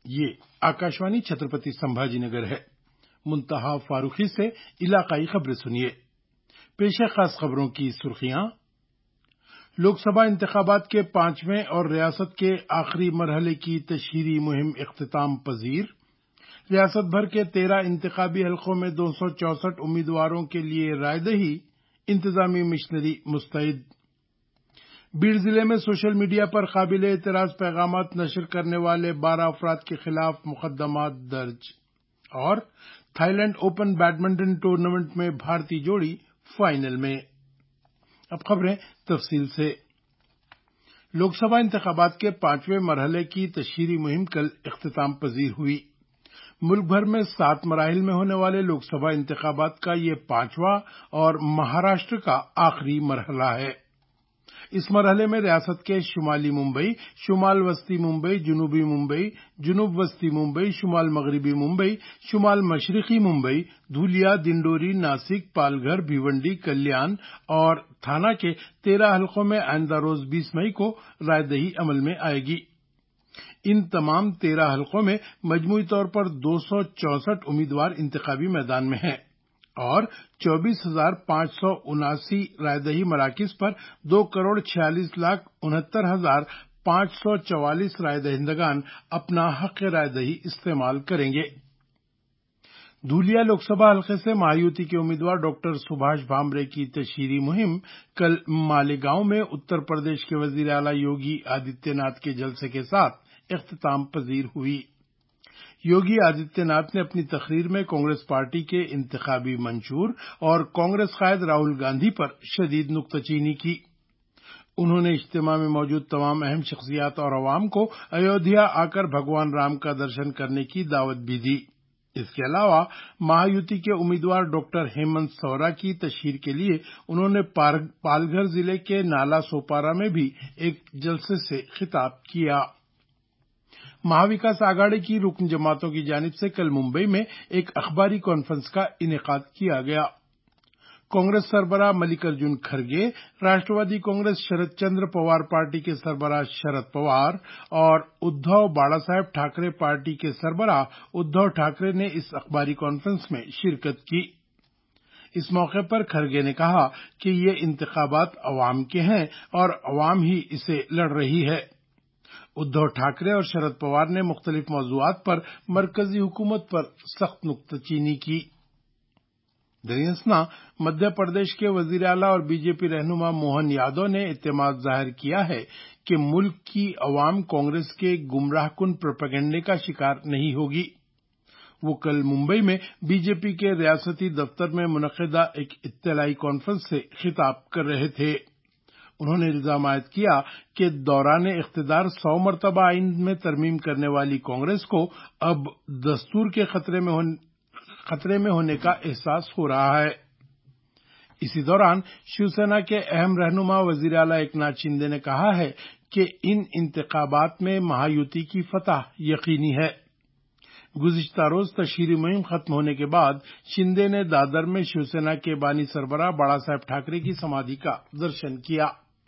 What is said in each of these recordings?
یہ آکاشوانی چھترپتی سمبھاجی نگر ہے۔ منتہا فاروقی سے علاقائی خبریں سنیے۔ پیش ہے خاص خبروں کی سرخیاں۔ لوک سبھا انتخابات کے 5ویں اور ریاست کے آخری مرحلے کی تشہیری مہم اختتام پذیر۔ ریاست بھر کے 13 انتخابی حلقوں میں 264 امیدواروں کے لیے رائے دہی، انتظامی مشنری مستعد۔ بیڑ ضلع میں سوشل میڈیا پر قابل اعتراض پیغامات نشر کرنے والے 12 افراد کے خلاف مقدمات درج۔ اور Thailand open badminton tournament میں بھارتی جوڑی فائنل میں۔ اب خبریں تفصیل سے۔ لوک سبھا انتخابات کے 5ویں مرحلے کی تشہیری مہم کل اختتام پذیر ہوئی۔ ملک بھر میں 7 مراحل میں ہونے والے لوک سبھا انتخابات کا یہ 5واں اور مہاراشٹر کا آخری مرحلہ ہے۔ اس مرحلے میں ریاست کے شمالی ممبئی، شمال وسطی ممبئی، جنوبی ممبئی، جنوب وسطی ممبئی، شمال مغربی ممبئی، شمال مشرقی ممبئی، دھولیا، دنڈوری، ناسک، پال گھر، بھیونڈی، کلیان اور تھانہ کے 13 حلقوں میں آئندہ روز 20 مئی کو رائے دہی عمل میں آئے گی۔ ان تمام 13 حلقوں میں مجموعی طور پر 264 امیدوار انتخابی میدان میں ہیں اور 24,579 رائے دہی مراکز پر 2,46,69,544 رائے دہندگان اپنا حق رائے دہی استعمال کریں گے۔ دھولیا لوک سبھا حلقے سے مہایوتی کے امیدوار ڈاکٹر سبھاش بھامرے کی تشہیری مہم کل مالیگاؤں میں اتر پردیش کے وزیر اعلیٰ یوگی آدتیہ ناتھ کے جلسے کے ساتھ اختتام پذیر ہوئی۔ یوگی آدتیہ ناتھ نے اپنی تقریر میں کانگریس پارٹی کے انتخابی منشور اور کانگریس قائد راہل گاندھی پر شدید نکتہ چینی کی۔ انہوں نے اجتماع میں موجود تمام اہم شخصیات اور عوام کو ایودھیا آ کر بھگوان رام کا درشن کرنے کی دعوت بھی دی۔ اس کے علاوہ مہایوتی کے امیدوار ڈاکٹر ہیمنت سورا کی تشہیر کے لیے انہوں نے پال گھر ضلع کے نالا سوپارا میں بھی ایک جلسے سے خطاب کیا۔ مہاوکاس آگاڑی کی رکن جماعتوں کی جانب سے کل ممبئی میں ایک اخباری کانفرنس کا انعقاد کیا گیا۔ کانگریس سربراہ Mallikarjun Kharge, Rashtrawadi Congress Sharad Chandra Pawar party کے سربراہ شرد پوار اور ادھو بالا صاحب ٹھاکرے پارٹی کے سربراہ ادھو ٹھاکرے نے اس اخباری کانفرنس میں شرکت کی۔ اس موقع پر کھرگے نے کہا کہ یہ انتخابات عوام کے ہیں اور عوام ہی اسے لڑ رہی ہے۔ ادھو ٹھاکرے اور شرد پوار نے مختلف موضوعات پر مرکزی حکومت پر سخت نکتہ چینی کی۔ دریں اثنا مدھیہ پردیش کے وزیر اعلیٰ اور بی جے پی رہنما موہن یادو نے اعتماد ظاہر کیا ہے کہ ملک کی عوام کانگریس کے گمراہ کن پروپیگنڈے کا شکار نہیں ہوگی۔ وہ کل ممبئی میں بی جے پی کے ریاستی دفتر میں منعقدہ ایک اطلاعی کانفرنس سے خطاب کر رہے تھے۔ انہوں نے الزام عائد کیا کہ دوران اقتدار 100 مرتبہ آئین میں ترمیم کرنے والی کانگریس کو اب دستور کے خطرے میں ہونے کا احساس ہو رہا ہے۔ اسی دوران شیو سینا کے اہم رہنما وزیر اعلیٰ ایکناتھ شندے نے کہا ہے کہ ان انتخابات میں مہایوتی کی فتح یقینی ہے۔ گزشتہ روز تشہیری مہم ختم ہونے کے بعد شندے نے دادر میں شیو سینا کے بانی سربراہ بالا صاحب ٹھاکرے کی سمادھی کا درشن کیا۔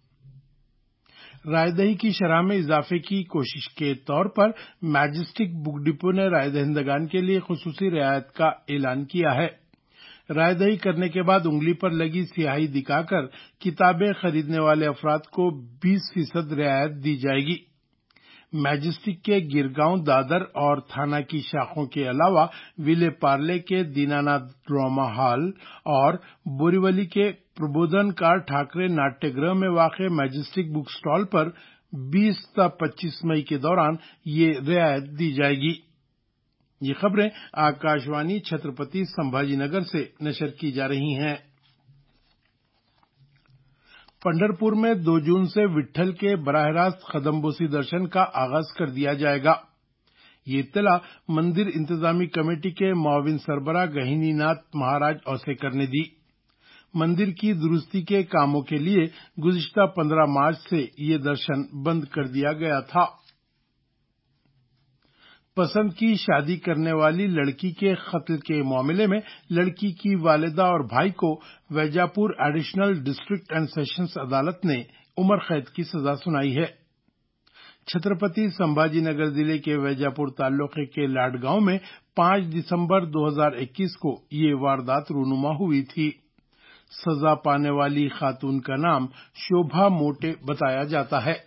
رائے دہی کی شرح میں اضافے کی کوشش کے طور پر میجسٹک بک ڈپو نے رائے دہندگان کے لیے خصوصی رعایت کا اعلان کیا ہے۔ رائے دہی کرنے کے بعد انگلی پر لگی سیاہی دکھا کر کتابیں خریدنے والے افراد کو 20% رعایت دی جائے گی۔ میجسٹک کے گرگاؤں، دادر اور تھانہ کی شاخوں کے علاوہ ویلے پارلے کے دیناناتھ ڈرامہ ہال اور بوریولی کے پربودھن کار ٹھاکرے ناٹیہ گرہ میں واقع میجسٹک بک سٹال پر 20 تا 25 مئی کے دوران یہ رعایت دی جائے گی۔ یہ خبریں آکاشوانی چھترپتی سمبھاجی نگر سے نشر کی جا رہی ہیں۔ پنڈھرپور میں 2 جون سے وٹھل کے براہ راست قدم بوسی درشن کا آغاز کر دیا جائے گا۔ یہ اطلاع مندر انتظامی کمیٹی کے معاون سربراہ گہینی ناتھ مہاراج اوسیکر نے دی۔ مندر کی درستی کے کاموں کے لیے گزشتہ 15 مارچ سے یہ درشن بند کر دیا گیا تھا۔ پسند کی شادی کرنے والی لڑکی کے قتل کے معاملے میں لڑکی کی والدہ اور بھائی کو Vijapur additional district and sessions عدالت نے عمر قید کی سزا سنائی ہے۔ چھترپتی سمبھاجی نگر ضلع کے ویجاپور تعلقے کے لاڈ گاؤں میں 5 دسمبر 2021 کو یہ واردات رونما ہوئی تھی۔ سزا پانے والی خاتون کا نام شوبھا موٹے بتایا جاتا ہے۔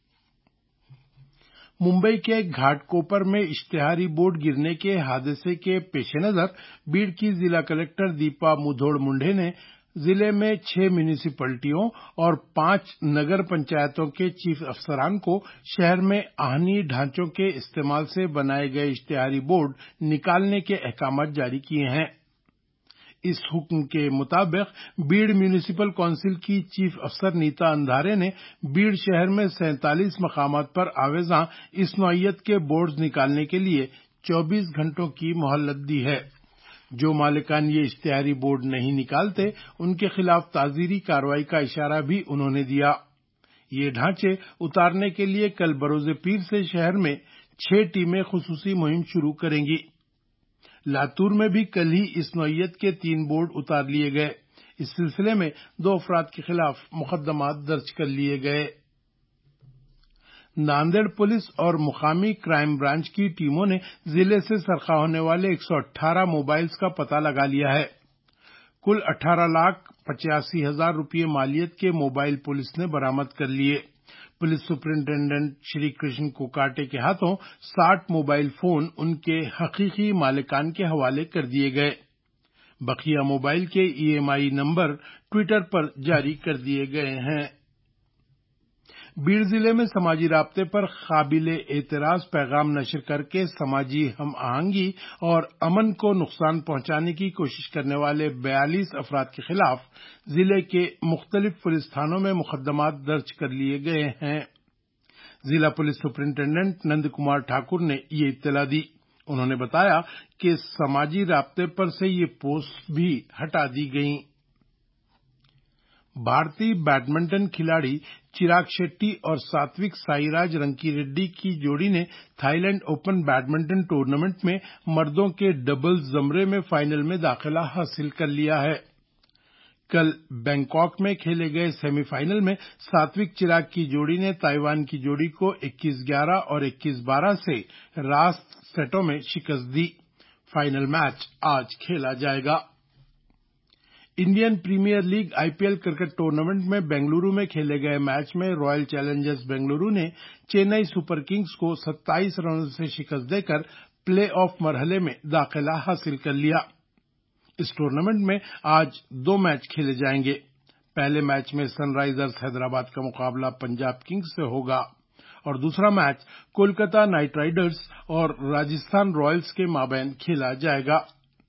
ممبئی کے گھاٹ کوپر میں اشتہاری بورڈ گرنے کے حادثے کے پیش نظر بیڑ کی ضلع کلکٹر دیپا مودھوڑ منڈے نے ضلع میں 6 میونسپلٹیوں اور 5 نگر پنچایتوں کے چیف افسران کو شہر میں آہنی ڈھانچوں کے استعمال سے بنائے گئے اشتہاری بورڈ نکالنے کے احکامات جاری کیے ہیں۔ اس حکم کے مطابق بیڑ میونسپل کونسل کی چیف افسر نیتا اندھارے نے بیڑ شہر میں 47 مقامات پر آویزاں اس نوعیت کے بورڈز نکالنے کے لیے 24 گھنٹوں کی مہلت دی ہے۔ جو مالکان یہ اشتہاری بورڈ نہیں نکالتے ان کے خلاف تعزیری کارروائی کا اشارہ بھی انہوں نے دیا۔ یہ ڈھانچے اتارنے کے لیے کل بروز پیر سے شہر میں 6 ٹیمیں خصوصی مہم شروع کریں گی۔ لاتور میں بھی کل ہی اس نوعیت کے 3 بورڈ اتار لیے گئے۔ اس سلسلے میں 2 افراد کے خلاف مقدمات درج کر لیے گئے۔ ناندیڑ پولیس اور مقامی کرائم برانچ کی ٹیموں نے ضلع سے سرقہ ہونے والے 118 موبائلز کا پتہ لگا لیا ہے۔ کل 18,85,000 روپے مالیت کے موبائل پولیس نے برآمد کر لیے۔ پولیس سپرنٹینڈنٹ شری کرشن کوکاٹے کے ہاتھوں 60 موبائل فون ان کے حقیقی مالکان کے حوالے کر دیے گئے۔ بقیہ موبائل کے EMI نمبر ٹویٹر پر جاری کر دیے گئے ہیں۔ بیڑ ضلع میں سماجی رابطے پر قابل اعتراض پیغام نشر کر کے سماجی ہم آہنگی اور امن کو نقصان پہنچانے کی کوشش کرنے والے 42 افراد کے خلاف ضلع کے مختلف پولیس تھانوں میں مقدمات درج کر لیے گئے ہیں۔ ضلع پولیس سپرنٹینڈنٹ نند کمار ٹھاکر نے یہ اطلاع دی۔ انہوں نے بتایا کہ سماجی رابطے پر سے یہ پوسٹ بھی ہٹا دی گئیں۔ بھارتی بیڈمنٹن کھلاڑی چراغ شیٹی اور ساتوک سائیراج رنکی ریڈی کی جوڑی نے Thailand open badminton tournament میں مردوں کے ڈبلز زمرے میں فائنل میں داخلہ حاصل کر لیا ہے۔ کل بینکاک میں کھیلے گئے سیمی فائنل میں ساتوک چراغ کی جوڑی نے تائیوان کی جوڑی کو 21-11 اور 21-12 سے راست سیٹوں میں شکست دی۔ فائنل میچ آج کھیلا جائے گا۔ Indian Premier League IPL cricket tournament میں بنگلورو میں کھیلے گئے میچ میں رائل چیلنجرز بنگلورو نے چنئی سپر کنگز کو 27 رنوں سے شکست دے کر پلے آف مرحلے میں داخلہ حاصل کر لیا۔ اس ٹورنامنٹ میں آج 2 میچ کھیلے جائیں گے۔ پہلے میچ میں سن رائزرز حیدرآباد کا مقابلہ پنجاب کنگز سے ہوگا اور دوسرا میچ کولکتہ نائٹ رائڈرز اور راجستھان رائلز کے مابین کھیلا جائے گا۔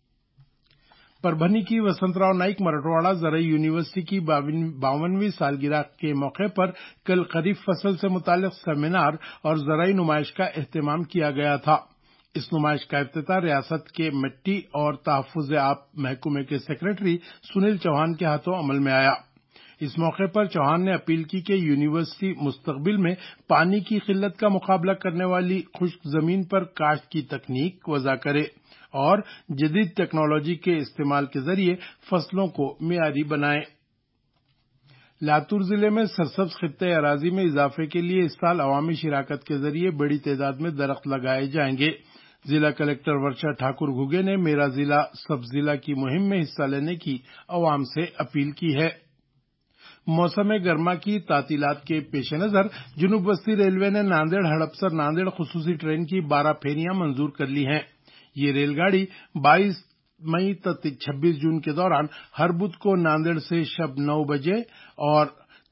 پربھنی کی وسنت راؤ نائک مراٹھواڑہ زرعی یونیورسٹی کی 52ویں سالگرہ کے موقع پر کل خریف فصل سے متعلق سیمینار اور زرعی نمائش کا اہتمام کیا گیا تھا۔ اس نمائش کا افتتاح ریاست کے مٹی اور تحفظ آب محکمے کے سیکریٹری سنیل چوہان کے ہاتھوں عمل میں آیا۔ اس موقع پر چوہان نے اپیل کی کہ یونیورسٹی مستقبل میں پانی کی قلت کا مقابلہ کرنے والی خشک زمین پر کاشت کی تکنیک وضع کرے اور جدید ٹیکنالوجی کے استعمال کے ذریعے فصلوں کو معیاری بنائے۔ لاتور ضلع میں سرسبز خطہ اراضی میں اضافے کے لیے اس سال عوامی شراکت کے ذریعے بڑی تعداد میں درخت لگائے جائیں گے۔ ضلع کلکٹر ورشا ٹھاکر گھگے نے میرا ضلع سب ضلع کی مہم میں حصہ لینے کی عوام سے اپیل کی ہے۔ موسم گرما کی تعطیلات کے پیش نظر جنوب وسطی ریلوے نے ناندیڑ ہڑپسر ناندیڑ خصوصی ٹرین کی 12 پھیریاں منظور کر لی ہیں۔ یہ ریل گاڑی 22 مئی تا 26 جون کے دوران ہر بدھ کو ناندیڑ سے شب 9 بجے اور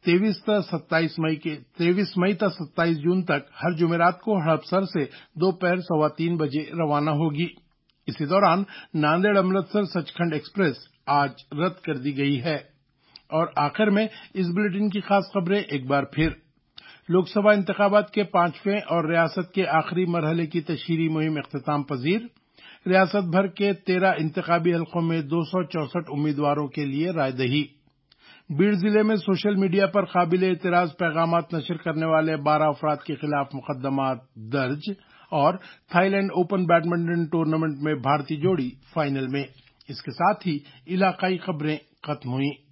23 مئی تا 27 جون تک ہر جمعرات کو ہڑپسر سے دوپہر 3:15 بجے روانہ ہوگی۔ اسی دوران ناندیڑ امرتسر سچکھنڈ ایکسپریس آج رد کر دی گئی ہے۔ اور آخر میں اس بلیٹن کی خاص خبریں ایک بار پھر۔ لوک سبھا انتخابات کے 5ویں اور ریاست کے آخری مرحلے کی تشہیری مہم اختتام پذیر۔ ریاست بھر کے 13 انتخابی حلقوں میں 264 امیدواروں کے لیے رائے دہی۔ بیڑ ضلع میں سوشل میڈیا پر قابل اعتراض پیغامات نشر کرنے والے 12 افراد کے خلاف مقدمات درج اور Thailand open badminton tournament میں بھارتی جوڑی فائنل میں۔ اس کے ساتھ ہی علاقائی خبریں ختم ہوئیں۔